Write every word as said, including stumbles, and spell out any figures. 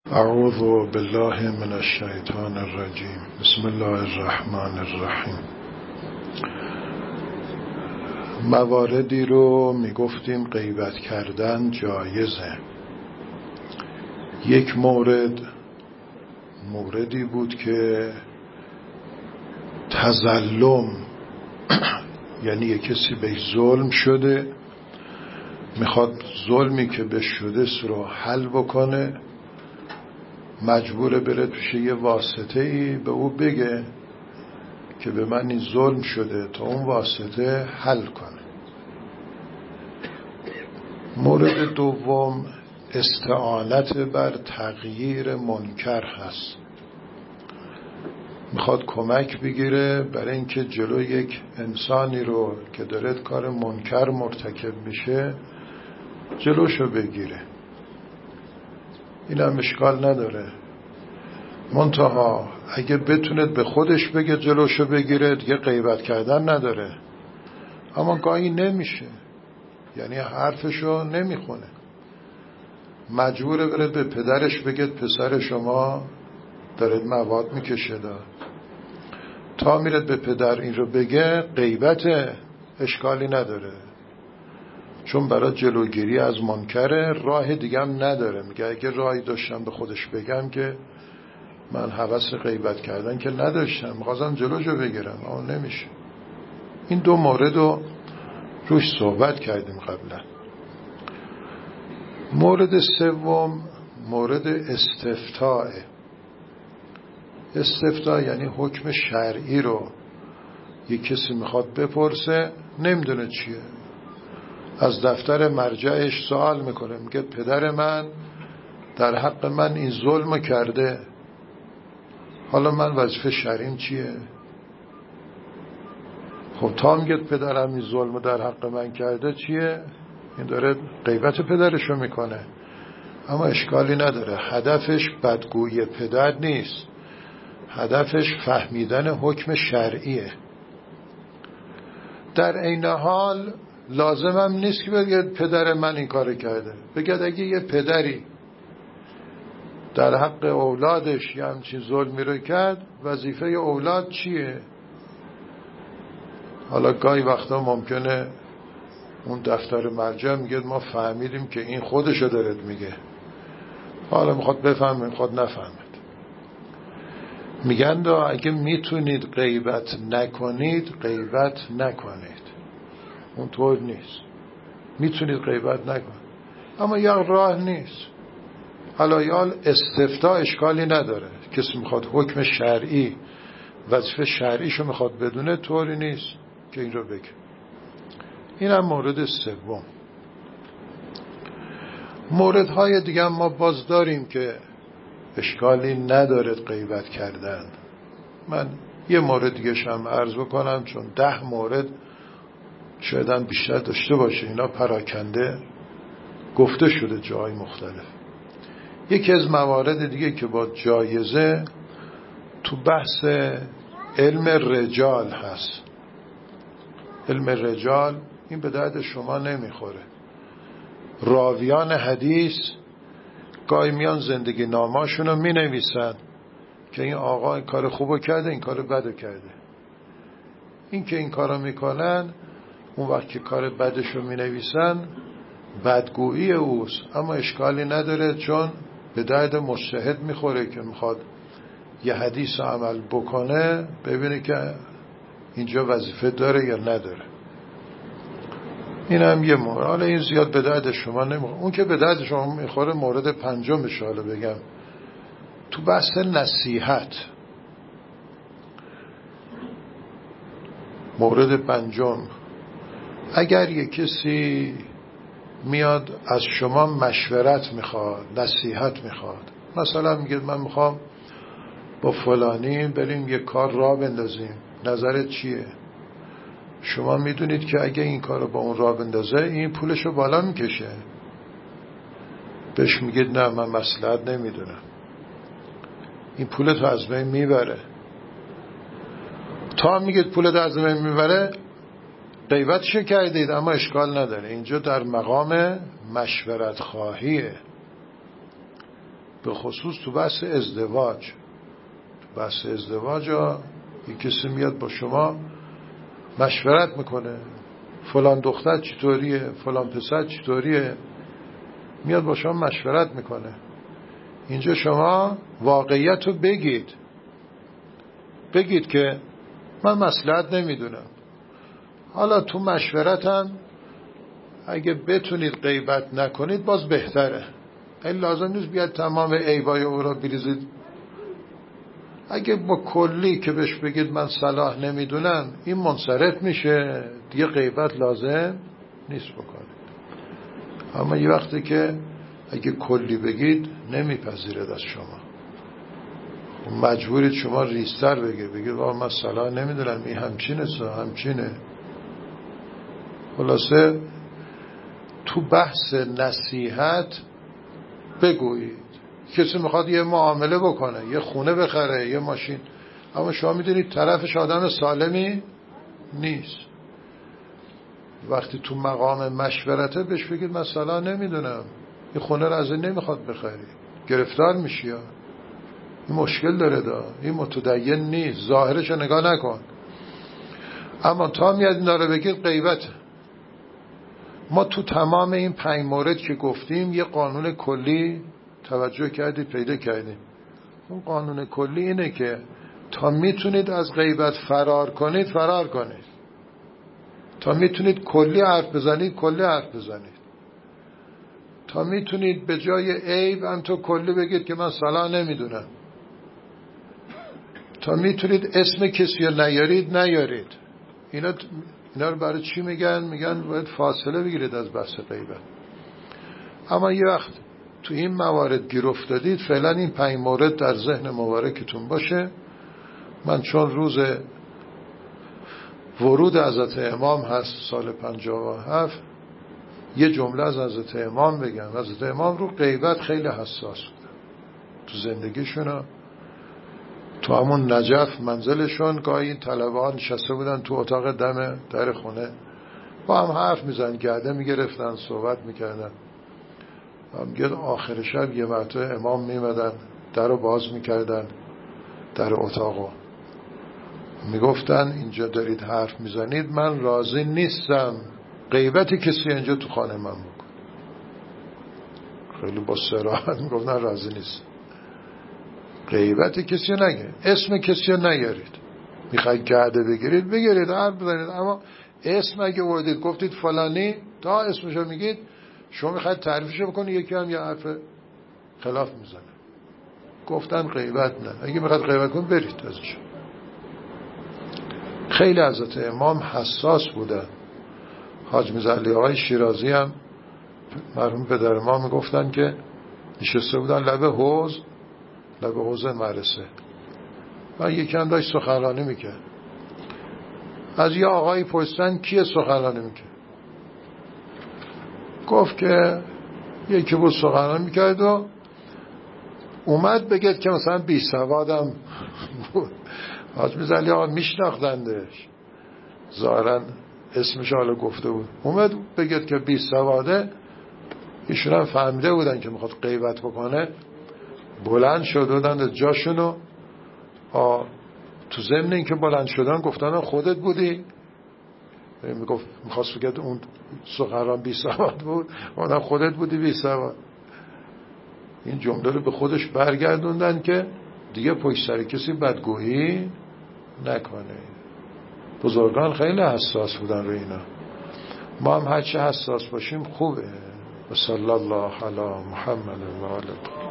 اعوذ بالله من الشیطان الرجیم. بسم الله الرحمن الرحیم. مواردی رو میگفتیم غیبت کردن جایزه. یک مورد موردی بود که تظلم، یعنی یک کسی به ظلم شده، میخواد ظلمی که به شده رو حل بکنه، مجبوره بره پیش یه واسطه ای به او بگه که به من این ظلم شده تا اون واسطه حل کنه. مورد دوم استعانت بر تغییر منکر هست. میخواد کمک بگیره برای اینکه جلو یک انسانی رو که داره کار منکر مرتکب میشه جلوشو بگیره. این هم اشکال نداره، منتها اگه بتونه به خودش بگه جلوشو بگیره دیگه غیبت کردن نداره. اما گاهی نمیشه، یعنی حرفشو نمیخونه، مجبوره بره به پدرش بگه پسر شما دارد مواد میکشه. دار تا میرد به پدر این رو بگه غیبت اشکالی نداره، چون برای جلوگیری از منکر راه دیگه هم نداره. میگه اگه راهی داشتم به خودش بگم که من هوس غیبت کردن که نداشتم، می‌خواستم جلوشو بگیرم، اما نمیشه. این دو مورد رو روش صحبت کردیم قبلا. مورد سوم مورد استفتاء. استفتاء یعنی حکم شرعی رو یک کسی میخواد بپرسه، نمیدونه چیه، از دفتر مرجعش سوال میکنه، میگه پدر من در حق من این ظلم کرده، حالا من وظیفه شرعیم چیه؟ خب تا میگه پدرم این ظلم در حق من کرده چیه؟ این داره غیبت پدرشو میکنه. اما اشکالی نداره، هدفش بدگویی پدر نیست، هدفش فهمیدن حکم شرعیه. در این حال لازم هم نیست که بگید پدر من این کار کرده. بگید اگه یه پدری در حق اولادش یه همچین ظلمی رو کرد، وظیفه اولاد چیه؟ حالا گاهی وقتا ممکنه اون دفتر مرجع میگه ما فهمیدیم که این خودشو دارد میگه، حالا میخواد بفهمه میخواد نفهمد. میگن دا اگه میتونید غیبت نکنید غیبت نکنید، اون طور نیست. میتونید غیبت نکنید اما یک راه نیست. حالا استفتاء اشکالی نداره، کسی میخواد حکم شرعی وظیفه شرعیشو میخواد بدونه، طوری نیست که این رو بگه. این هم مورد سوم. موردهای دیگه هم ما باز داریم که اشکالی ندارد غیبت کردن. من یه مورد دیگه هم عرض بکنم، چون ده مورد شاید هم بیشتر داشته باشه، اینا پراکنده گفته شده جای مختلف. یکی از موارد دیگه که با جایزه تو بحث علم رجال هست. علم رجال این به درد شما نمیخوره. راویان حدیث گاهی میان زندگی نامه‌شون رو می نویسن که این آقا این کار خوبو کرده این کار بدو کرده. این که این کارو میکنن، اون وقت که کار بدشو می نویسن بدگویی اوست، اما اشکالی نداره، چون به درد مجتهد میخوره که میخواد یه حدیث عمل بکنه، ببینه که اینجا وظیفه داره یا نداره. این هم یه مورد. حالا این زیاد به درد شما نمیخوره. اون که به درد شما میخوره مورد پنجمش. حالا بگم تو بحث نصیحت، مورد پنجم، اگر یک کسی میاد از شما مشورت میخواد، نصیحت میخواد، مثلا میگه من میخوام با فلانی بریم یه کار راه بندازیم، نظرت چیه؟ شما میدونید که اگه این کار رو با اون راه بندازه این پولشو بالا میکشه. بهش میگید نه من مصلحت نمیدونم، این پولتو از بین میبره. تا میگید پولتو از بین میبره غیبتشو کردید، اما اشکال نداره، اینجا در مقام مشورت خواهیه. به خصوص تو بحث ازدواج. تو بحث ازدواج ها یک کسی میاد با شما مشورت میکنه، فلان دختر چطوریه، فلان پسر چطوریه، میاد با شما مشورت میکنه. اینجا شما واقعیت رو بگید، بگید که من مصلحت نمیدونم. حالا تو مشورتم اگه بتونید غیبت نکنید باز بهتره. این لازم نیست بیاد تمام عیبای او را بریزید. اگه با کلی که بهش بگید من صلاح نمیدونم، این منصرف میشه، دیگه غیبت لازم نیست بکنید. اما یه وقتی که اگه کلی بگید نمیپذیرد از شما، مجبورید شما ریستر بگید، بگید آقا من صلاح نمیدونم، این همچینه همچینه. خلاصه تو بحث نصیحت بگویید. کسی میخواد یه معامله بکنه، یه خونه بخره، یه ماشین، اما شما میدونید طرفش آدم سالمی نیست، وقتی تو مقام مشورته بهش بگید من صلاح نمیدونم، این خونه رو از این نمیخواد بخری، گرفتار میشی، این مشکل داره، دا این متدین نیست، ظاهرش رو نگاه نکن. اما تا میاد اینا رو بگید غیبته. ما تو تمام این پنج مورد که گفتیم یه قانون کلی توجه کردید، پیدا کردیم. اون قانون کلی اینه که تا میتونید از غیبت فرار کنید فرار کنید، تا میتونید کلی حرف بزنید کلی حرف بزنید، تا میتونید به جای عیب هم تو کلی بگید که من صلاح نمیدونم، تا میتونید اسم کسی رو نیارید نیارید. اینا اینا رو برای چی میگن؟ میگن باید فاصله بگیرید از بحث غیبت. اما یه وقت تو این موارد گیر افتادید، فعلا این پنج مورد در ذهن مبارکتون باشه. من چون روز ورود حضرت امام هست سال پنجاه و هفت، یه جمله از حضرت امام بگم. حضرت امام رو غیبت خیلی حساس بودن تو زندگیشون. تو همون نجف منزلشون گاهی این طلبه ها نشسته بودن تو اتاق دم در خونه، با هم حرف میزن، گرده میگرفتن، صحبت میکردن. هم آخر شب یه مرتبه امام میمدن، در رو باز میکردن، در اتاقو میگفتن اینجا دارید حرف میزنید، من راضی نیستم غیبت کسی اینجا تو خانه من بکن. خیلی با صراحت میگفتن راضی نیست، غیبت کسی نگه، اسم کسی نیارید. میخواید گرده بگیرید بگیرید، حرف بزنید، اما اسم اگه وردید گفتید فلانی، تا اسمشو میگید شما میخواید تعریفشو بکنید، یکی هم یه حرف خلاف میزنه. گفتن غیبت نه، اگه میخواید غیبت کنید برید ازش. خیلی حضرت امام حساس بودن. حاج میرزا علی آقای شیرازی هم مرحوم پدر ما میگفتن که نشسته بودن لب حوض، لب حوض مدرسه، و یکی هم داشت سخنرانی میکرد. از یه آقایی پرسیدن کیه سخنرانی میکرد؟ گفت که یکی بود سخنرانی میکرد و اومد بگید که مثلا بی سوادم بود. حاج میرزا علی آقا میشناختندش، ظاهرا اسمش حالا گفته بود، اومد بگید که بی سواده. ایشون هم فهمیده بودن که میخواد غیبت بکنه، بلند شد بودن جاشونو. تو ضمن این که بلند شدن گفتن خودت بودی؟ میگفت میخواست بگید اون سخنران بی سواد بود، اونم خودت بودی بی سواد. این جمله رو به خودش برگردوندن که دیگه پشت سر کسی بدگویی نکنه. بزرگان خیلی حساس بودن رو اینا. ما هم هرچه حساس باشیم خوبه. و صلی الله علی محمد و آله.